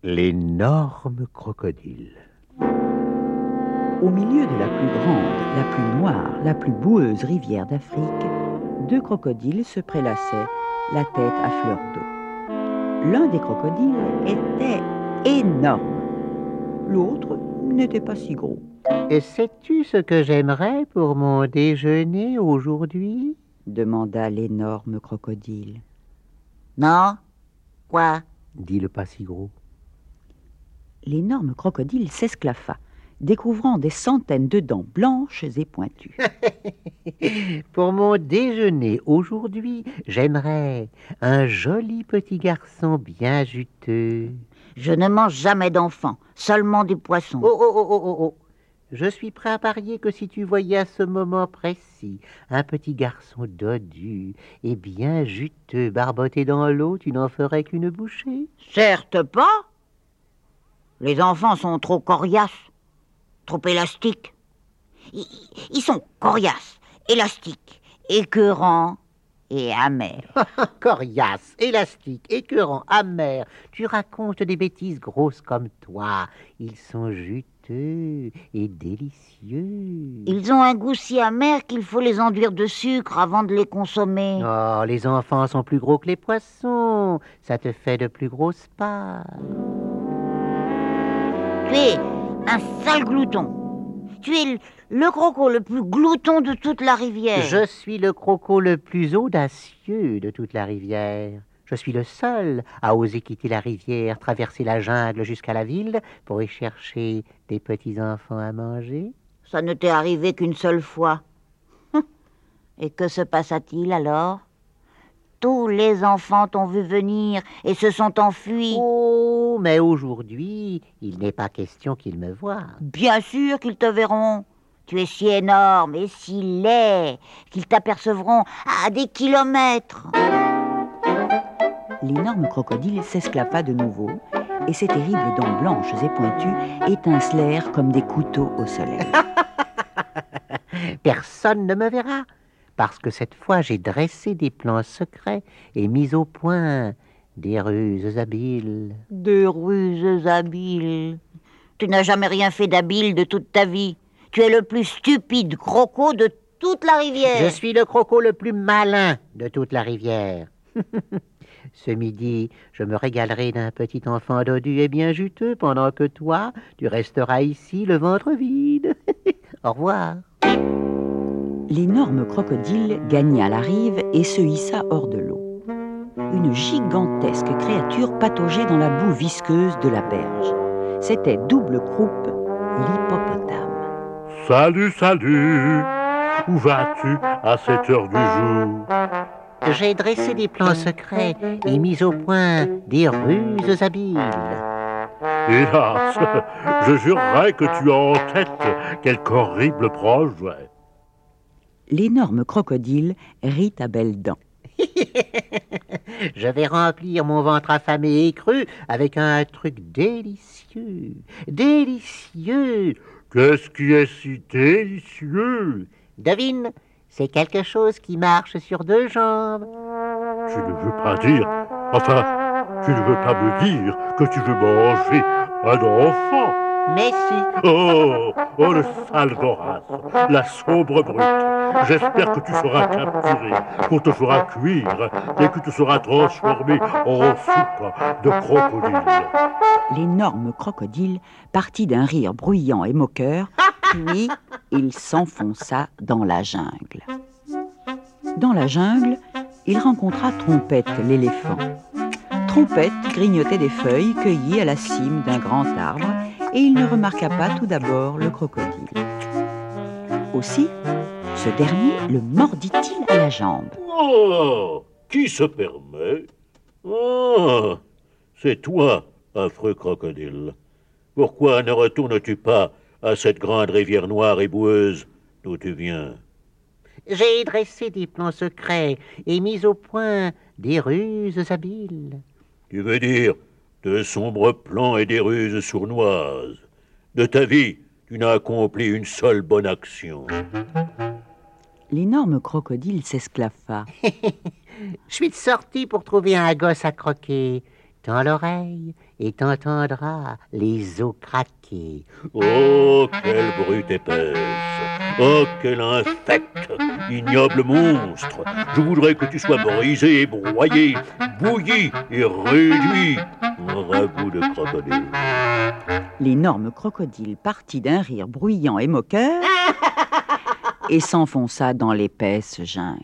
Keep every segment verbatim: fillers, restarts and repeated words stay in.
L'énorme crocodile. Au milieu de la plus grande, la plus noire, la plus boueuse rivière d'Afrique, deux crocodiles se prélassaient, la tête à fleur d'eau. L'un des crocodiles était énorme, l'autre n'était pas si gros. Et sais-tu ce que j'aimerais pour mon déjeuner aujourd'hui? Demanda l'énorme crocodile. Non? Quoi? Dit le pas si gros. L'énorme crocodile s'esclaffa, découvrant des centaines de dents blanches et pointues. Pour mon déjeuner aujourd'hui, j'aimerais un joli petit garçon bien juteux. Je ne mange jamais d'enfants, seulement des poissons. Oh, oh, oh, oh, oh, oh. Je suis prêt à parier que si tu voyais à ce moment précis un petit garçon dodu et bien juteux barboté dans l'eau, tu n'en ferais qu'une bouchée. Certes pas. Les enfants sont trop coriaces, trop élastiques. Ils, ils sont coriaces, élastiques, écœurants et amers. Coriace, élastique, écœurant, amer. Tu racontes des bêtises grosses comme toi. Ils sont juteux et délicieux. Ils ont un goût si amer qu'il faut les enduire de sucre avant de les consommer. Oh, les enfants sont plus gros que les poissons. Ça te fait de plus grosses parts. Tu es un sale glouton. Tu es le, le croco le plus glouton de toute la rivière. Je suis le croco le plus audacieux de toute la rivière. Je suis le seul à oser quitter la rivière, traverser la jungle jusqu'à la ville pour y chercher des petits enfants à manger. Ça ne t'est arrivé qu'une seule fois. Et que se passa-t-il alors? Tous les enfants t'ont vu venir et se sont enfuis. Oh, mais aujourd'hui, il n'est pas question qu'ils me voient. Bien sûr qu'ils te verront. Tu es si énorme et si laid qu'ils t'apercevront à des kilomètres. L'énorme crocodile s'esclaffa de nouveau, et ses terribles dents blanches et pointues étincelèrent comme des couteaux au soleil. Personne ne me verra, parce que cette fois j'ai dressé des plans secrets et mis au point des ruses habiles. Des ruses habiles. Tu n'as jamais rien fait d'habile de toute ta vie. Tu es le plus stupide croco de toute la rivière. Je suis le croco le plus malin de toute la rivière. Ce midi, je me régalerai d'un petit enfant dodu et bien juteux, pendant que toi, tu resteras ici, le ventre vide. Au revoir. L'énorme crocodile gagna la rive et se hissa hors de l'eau. Une gigantesque créature pataugeait dans la boue visqueuse de la berge. C'était Double Croup, l'hippopotame. Salut, salut! Où vas-tu à cette heure du jour? J'ai dressé des plans secrets et mis au point des ruses habiles. Hélas, je jurerais que tu as en tête quelque horrible projet. L'énorme crocodile rit à belles dents. Je vais remplir mon ventre affamé et cru avec un truc délicieux. Délicieux! Qu'est-ce qui est si délicieux? Devine, c'est quelque chose qui marche sur deux jambes. Tu ne veux pas dire... Enfin, tu ne veux pas me dire que tu veux manger un enfant? Mais si. Oh, oh le sale vorace, la sombre brute. J'espère que tu seras capturé, qu'on te fera cuire et que tu seras transformé en soupe de crocodile. L'énorme crocodile partit d'un rire bruyant et moqueur, puis il s'enfonça dans la jungle. Dans la jungle, il rencontra Trompette, l'éléphant. Trompette grignotait des feuilles cueillies à la cime d'un grand arbre, et il ne remarqua pas tout d'abord le crocodile. Aussi, ce dernier le mordit-il à la jambe. Oh, qui se permet? Ah, c'est toi, affreux crocodile. Pourquoi ne retournes-tu pas à cette grande rivière noire et boueuse d'où tu viens? J'ai dressé des plans secrets et mis au point des ruses habiles. Tu veux dire de sombres plans et des ruses sournoises. De ta vie, tu n'as accompli une seule bonne action. L'énorme crocodile s'esclaffa. Je suis sorti pour trouver un gosse à croquer. Tends l'oreille et t'entendras les os craquer. Oh, quelle brute épaisse! Oh, quel infect! Ignoble monstre! Je voudrais que tu sois brisé et broyé, bouilli et réduit en ragoût de crocodile. L'énorme crocodile partit d'un rire bruyant et moqueur et s'enfonça dans l'épaisse jungle.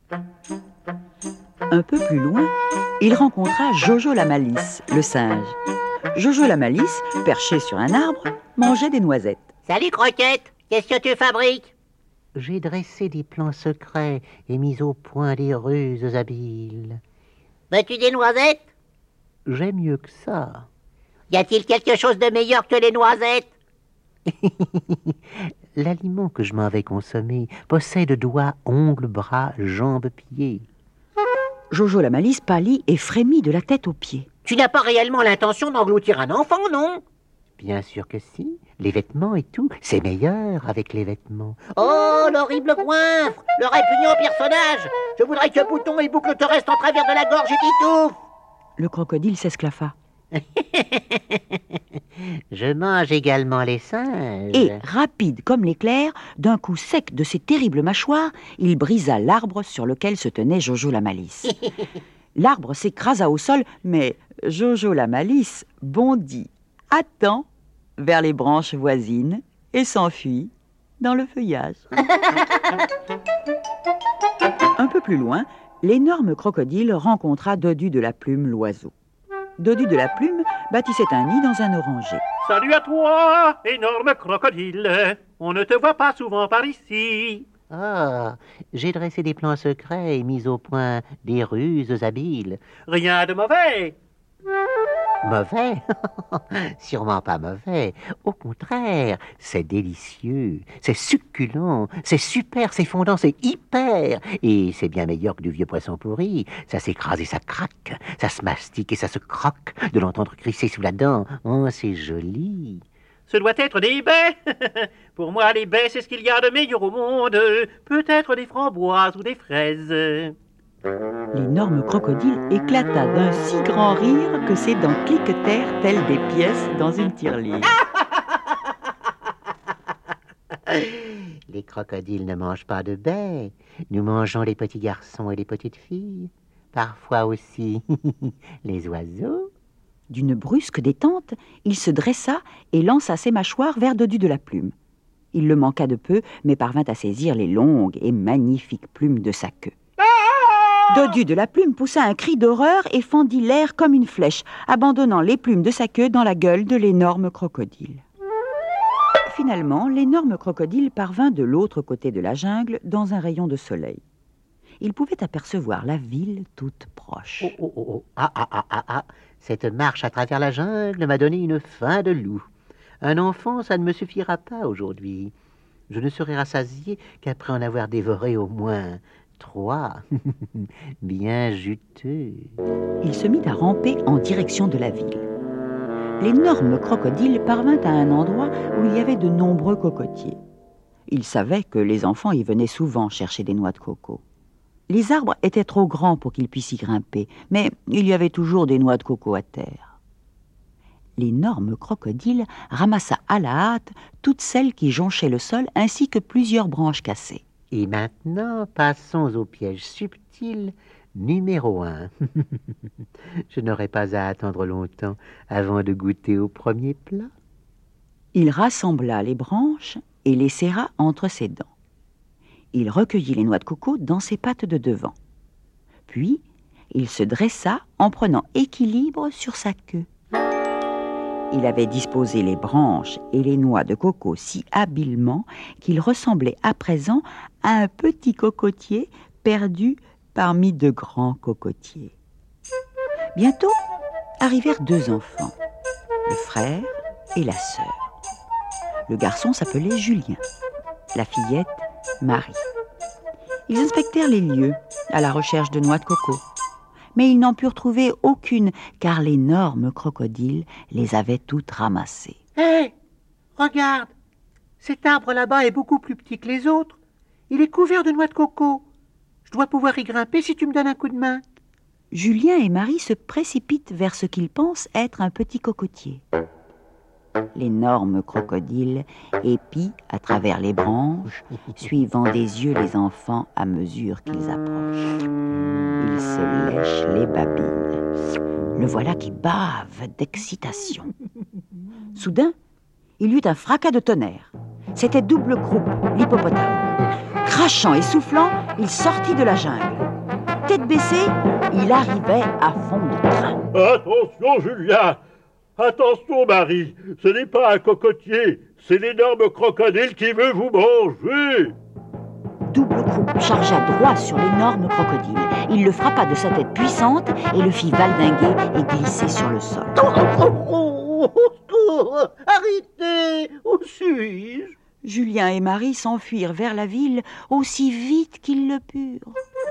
Un peu plus loin, il rencontra Jojo la Malice, le singe. Jojo la Malice, perché sur un arbre, mangeait des noisettes. Salut Croquette, qu'est-ce que tu fabriques? J'ai dressé des plans secrets et mis au point des ruses habiles. Veux-tu des noisettes? J'aime mieux que ça. Y a-t-il quelque chose de meilleur que les noisettes? L'aliment que je m'en vais consommer possède doigts, ongles, bras, jambes, pieds. Jojo la Malice pâlit et frémit de la tête aux pieds. Tu n'as pas réellement l'intention d'engloutir un enfant, non? Bien sûr que si. Les vêtements et tout, c'est meilleur avec les vêtements. Oh, l'horrible coinfre, le répugnant personnage. Je voudrais que bouton et boucle te restent en travers de la gorge et t'étouffent. Le crocodile s'esclaffa. Je mange également les singes. Et, rapide comme l'éclair, d'un coup sec de ses terribles mâchoires, il brisa l'arbre sur lequel se tenait Jojo la Malice. L'arbre s'écrasa au sol, mais Jojo la Malice bondit à temps vers les branches voisines et s'enfuit dans le feuillage. Un peu plus loin, l'énorme crocodile rencontra Dodu de la Plume, l'oiseau. Dodu de la Plume bâtissait un nid dans un oranger. « Salut à toi, énorme crocodile. On ne te voit pas souvent par ici. » Ah, j'ai dressé des plans secrets et mis au point des ruses habiles. « Rien de mauvais. » Mauvais? Sûrement pas mauvais. Au contraire, c'est délicieux, c'est succulent, c'est super, c'est fondant, c'est hyper. Et c'est bien meilleur que du vieux poisson pourri. Ça s'écrase et ça craque, ça se mastique et ça se croque. De l'entendre crisser sous la dent, oh, c'est joli. Ce doit être des baies. Pour moi, les baies, c'est ce qu'il y a de meilleur au monde. Peut-être des framboises ou des fraises. L'énorme crocodile éclata d'un si grand rire que ses dents cliquetèrent telles des pièces dans une tirelire. Les crocodiles ne mangent pas de baies. Nous mangeons les petits garçons et les petites filles. Parfois aussi les oiseaux. D'une brusque détente, il se dressa et lança ses mâchoires vers Dodu de la Plume. Il le manqua de peu, mais parvint à saisir les longues et magnifiques plumes de sa queue. Dodu de la Plume poussa un cri d'horreur et fendit l'air comme une flèche, abandonnant les plumes de sa queue dans la gueule de l'énorme crocodile. Finalement, l'énorme crocodile parvint de l'autre côté de la jungle, dans un rayon de soleil. Il pouvait apercevoir la ville toute proche. Oh, oh, oh, oh. Ah, ah, ah, ah, ah. Cette marche à travers la jungle m'a donné une faim de loup. Un enfant, ça ne me suffira pas aujourd'hui. Je ne serai rassasié qu'après en avoir dévoré au moins trois. Bien juteux. Il se mit à ramper en direction de la ville. L'énorme crocodile parvint à un endroit où il y avait de nombreux cocotiers. Il savait que les enfants y venaient souvent chercher des noix de coco. Les arbres étaient trop grands pour qu'ils puissent y grimper, mais il y avait toujours des noix de coco à terre. L'énorme crocodile ramassa à la hâte toutes celles qui jonchaient le sol ainsi que plusieurs branches cassées. Et maintenant, passons au piège subtil numéro un. Je n'aurai pas à attendre longtemps avant de goûter au premier plat. Il rassembla les branches et les serra entre ses dents. Il recueillit les noix de coco dans ses pattes de devant. Puis, il se dressa en prenant équilibre sur sa queue. Il avait disposé les branches et les noix de coco si habilement qu'il ressemblait à présent à un petit cocotier perdu parmi de grands cocotiers. Bientôt arrivèrent deux enfants, le frère et la sœur. Le garçon s'appelait Julien, la fillette Marie. Ils inspectèrent les lieux à la recherche de noix de coco. Mais ils n'en purent trouver aucune, car l'énorme crocodile les avait toutes ramassées. Hé, hey, regarde, cet arbre là-bas est beaucoup plus petit que les autres. Il est couvert de noix de coco. Je dois pouvoir y grimper si tu me donnes un coup de main. Julien et Marie se précipitent vers ce qu'ils pensent être un petit cocotier. L'énorme crocodile épie à travers les branches, suivant des yeux les enfants à mesure qu'ils approchent. Il se lèche les babines. Le voilà qui bave d'excitation. Soudain, il y eut un fracas de tonnerre. C'était Double Croup, l'hippopotame. Crachant et soufflant, il sortit de la jungle. Tête baissée, il arrivait à fond de train. Attention, Julien! Attention, Marie! Ce n'est pas un cocotier, c'est l'énorme crocodile qui veut vous manger! Double Croup chargea droit sur l'énorme crocodile. Il le frappa de sa tête puissante et le fit valdinguer et glisser sur le sol. Oh, oh, oh, au secours! Arrêtez! Où suis-je? Julien et Marie s'enfuirent vers la ville aussi vite qu'ils le purent.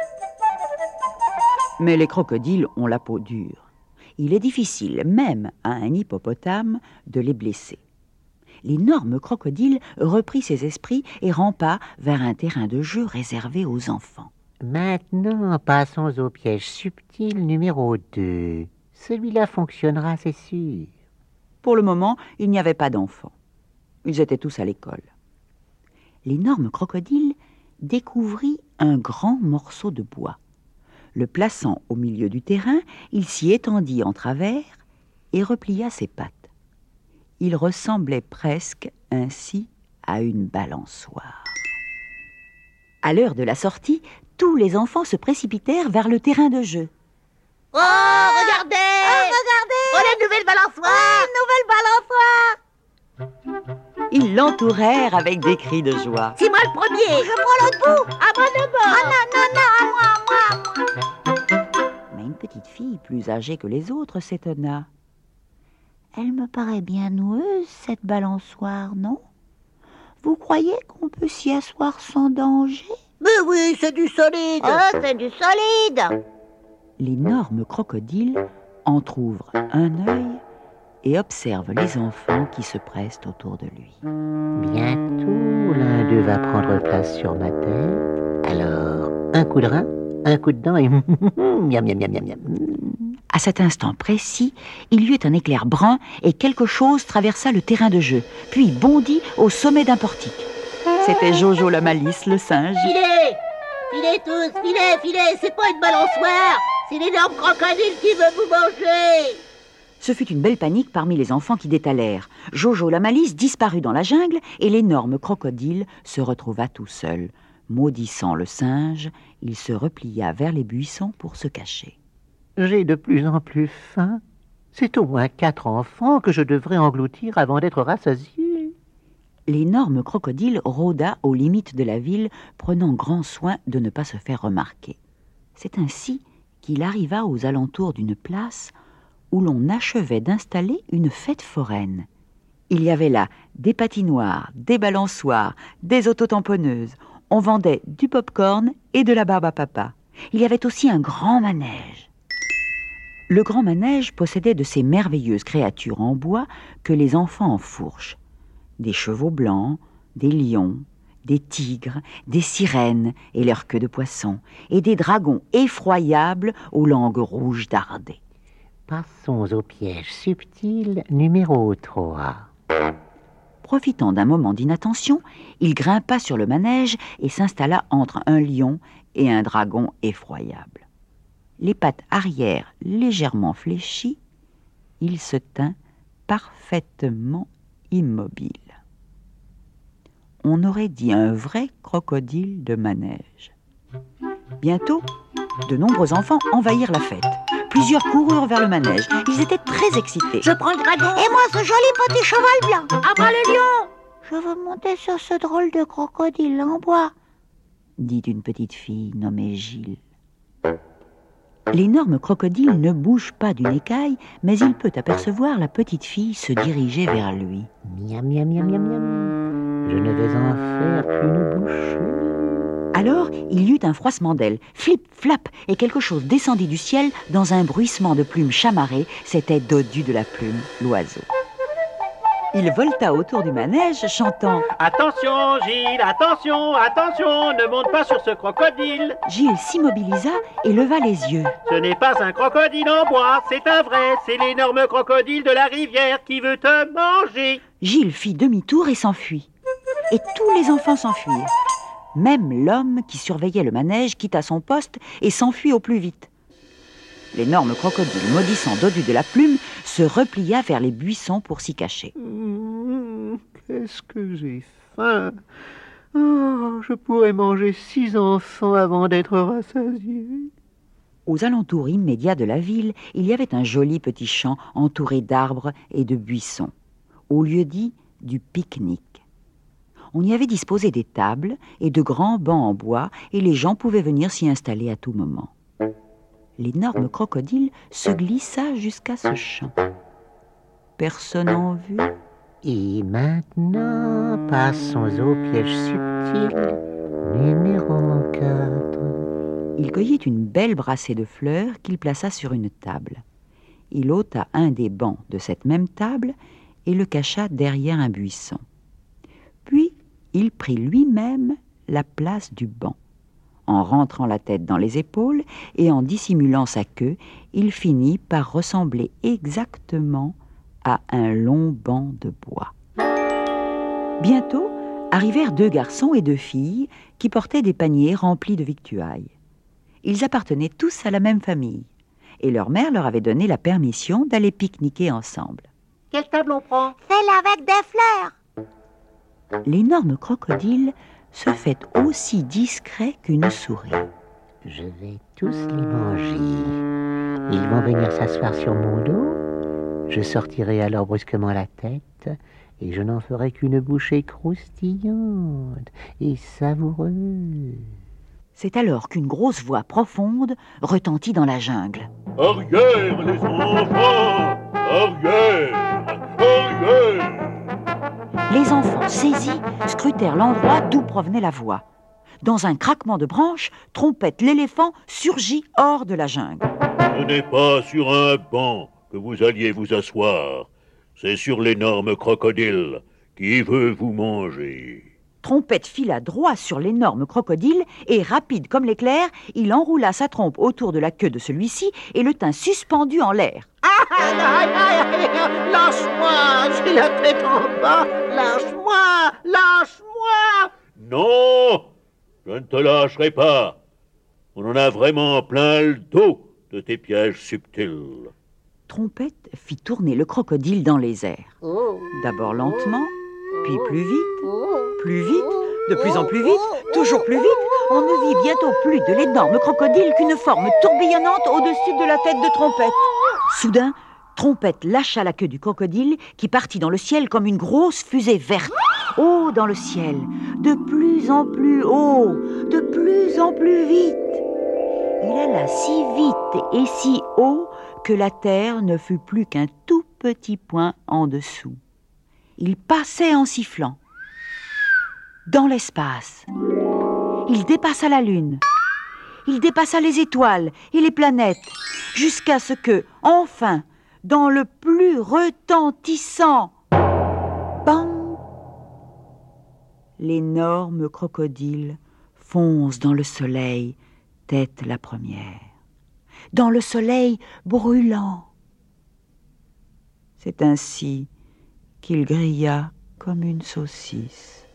Mais les crocodiles ont la peau dure. Il est difficile, même à un hippopotame, de les blesser. L'énorme crocodile reprit ses esprits et rampa vers un terrain de jeu réservé aux enfants. Maintenant, passons au piège subtil numéro deux. Celui-là fonctionnera, c'est sûr. Pour le moment, il n'y avait pas d'enfants. Ils étaient tous à l'école. L'énorme crocodile découvrit un grand morceau de bois. Le plaçant au milieu du terrain, il s'y étendit en travers et replia ses pattes. Il ressemblait presque ainsi à une balançoire. À l'heure de la sortie, tous les enfants se précipitèrent vers le terrain de jeu. Oh, regardez! Oh, regardez! Oh, la nouvelle balançoire! Oh, une nouvelle balançoire! Ils l'entourèrent avec des cris de joie. C'est moi le premier! Je prends l'autre bout! À moi d'abord! Ah non, non, non, à moi, à moi, à moi! Mais une petite fille plus âgée que les autres s'étonna. Elle me paraît bien noueuse, cette balançoire, non? Vous croyez qu'on peut s'y asseoir sans danger? Mais oui, c'est du solide! Oh, c'est du solide! L'énorme crocodile entr'ouvre un œil et observe les enfants qui se pressent autour de lui. Bientôt, l'un d'eux va prendre place sur ma tête. Alors, un coup de rein, un coup de dent et miam, miam, miam, miam, miam. À cet instant précis, il y eut un éclair brun et quelque chose traversa le terrain de jeu, puis bondit au sommet d'un portique. C'était Jojo la Malice, le singe. Filez! Filez tous, filez, filez! C'est pas une balançoire! C'est l'énorme crocodile qui veut vous manger! Ce fut une belle panique parmi les enfants qui détalèrent. Jojo la Malice disparut dans la jungle et l'énorme crocodile se retrouva tout seul. Maudissant le singe, il se replia vers les buissons pour se cacher. J'ai de plus en plus faim. C'est au moins quatre enfants que je devrais engloutir avant d'être rassasié. L'énorme crocodile rôda aux limites de la ville, prenant grand soin de ne pas se faire remarquer. C'est ainsi qu'il arriva aux alentours d'une place où l'on achevait d'installer une fête foraine. Il y avait là des patinoires, des balançoires, des autotamponneuses. On vendait du pop-corn et de la barbe à papa. Il y avait aussi un grand manège. Le grand manège possédait de ces merveilleuses créatures en bois que les enfants enfourchent. Des chevaux blancs, des lions, des tigres, des sirènes et leurs queues de poisson, et des dragons effroyables aux langues rouges dardées. Passons au piège subtil numéro trois. Profitant d'un moment d'inattention, il grimpa sur le manège et s'installa entre un lion et un dragon effroyable. Les pattes arrière légèrement fléchies, il se tint parfaitement immobile. On aurait dit un vrai crocodile de manège. Bientôt, de nombreux enfants envahirent la fête. Plusieurs coururent vers le manège. Ils étaient très excités. Je prends le dragon. Et moi, ce joli petit cheval blanc. À moi le lion. Je veux monter sur ce drôle de crocodile en bois, dit une petite fille nommée Gilles. L'énorme crocodile ne bouge pas d'une écaille, mais il peut apercevoir la petite fille se diriger vers lui. Miam, miam, miam, miam, miam. Je ne vais en faire qu'une bouchée. Alors, il y eut un froissement d'ailes, flip, flap, et quelque chose descendit du ciel dans un bruissement de plumes chamarrées. C'était Dodu de la plume, l'oiseau. Il volta autour du manège, chantant « Attention, Gilles, attention, attention, ne monte pas sur ce crocodile. Gilles s'immobilisa et leva les yeux. Ce n'est pas un crocodile en bois, c'est un vrai, c'est l'énorme crocodile de la rivière qui veut te manger. » Gilles fit demi-tour et s'enfuit. Et tous les enfants s'enfuirent. Même l'homme qui surveillait le manège quitta son poste et s'enfuit au plus vite. L'énorme crocodile, maudissant Dodu de la plume, se replia vers les buissons pour s'y cacher. Mmh, qu'est-ce que j'ai faim. Oh, je pourrais manger six enfants avant d'être rassasié. Aux alentours immédiats de la ville, il y avait un joli petit champ entouré d'arbres et de buissons, au lieu dit du pique-nique. On y avait disposé des tables et de grands bancs en bois, et les gens pouvaient venir s'y installer à tout moment. L'énorme crocodile se glissa jusqu'à ce champ. Personne en vue. Et maintenant, passons au piège subtil numéro quatre. Il cueillit une belle brassée de fleurs qu'il plaça sur une table. Il ôta un des bancs de cette même table et le cacha derrière un buisson. Puis, il prit lui-même la place du banc. En rentrant la tête dans les épaules et en dissimulant sa queue, il finit par ressembler exactement à un long banc de bois. Bientôt arrivèrent deux garçons et deux filles qui portaient des paniers remplis de victuailles. Ils appartenaient tous à la même famille et leur mère leur avait donné la permission d'aller pique-niquer ensemble. Quelle table on prend? Celle avec des fleurs. L'énorme crocodile se fait aussi discret qu'une souris. Je vais tous les manger. Ils vont venir s'asseoir sur mon dos. Je sortirai alors brusquement la tête et je n'en ferai qu'une bouchée croustillante et savoureuse. C'est alors qu'une grosse voix profonde retentit dans la jungle. Arrière, les enfants! Arrière! Arrière! Les enfants, saisis, scrutèrent l'endroit d'où provenait la voix. Dans un craquement de branches, Trompette l'éléphant surgit hors de la jungle. Ce n'est pas sur un banc que vous alliez vous asseoir. C'est sur l'énorme crocodile qui veut vous manger. Trompette fila droit sur l'énorme crocodile et, rapide comme l'éclair, il enroula sa trompe autour de la queue de celui-ci et le tint suspendu en l'air. Aïe, aïe, aïe, aïe, lâche-moi, j'ai la tête en bas, lâche-moi, lâche-moi. Non, je ne te lâcherai pas. On en a vraiment plein le dos de tes pièges subtils. Trompette fit tourner le crocodile dans les airs. D'abord lentement, puis plus vite, plus vite, de plus en plus vite, toujours plus vite. On ne vit bientôt plus de l'énorme crocodile qu'une forme tourbillonnante au-dessus de la tête de Trompette. Soudain, Trompette lâcha la queue du crocodile qui partit dans le ciel comme une grosse fusée verte. Haut dans le ciel, de plus en plus haut, de plus en plus vite. Il alla si vite et si haut que la terre ne fut plus qu'un tout petit point en dessous. Il passait en sifflant. Dans l'espace, il dépassa la lune. Il dépassa les étoiles et les planètes, jusqu'à ce que, enfin, dans le plus retentissant, bang, l'énorme crocodile fonce dans le soleil, tête la première, dans le soleil brûlant. C'est ainsi qu'il grilla comme une saucisse.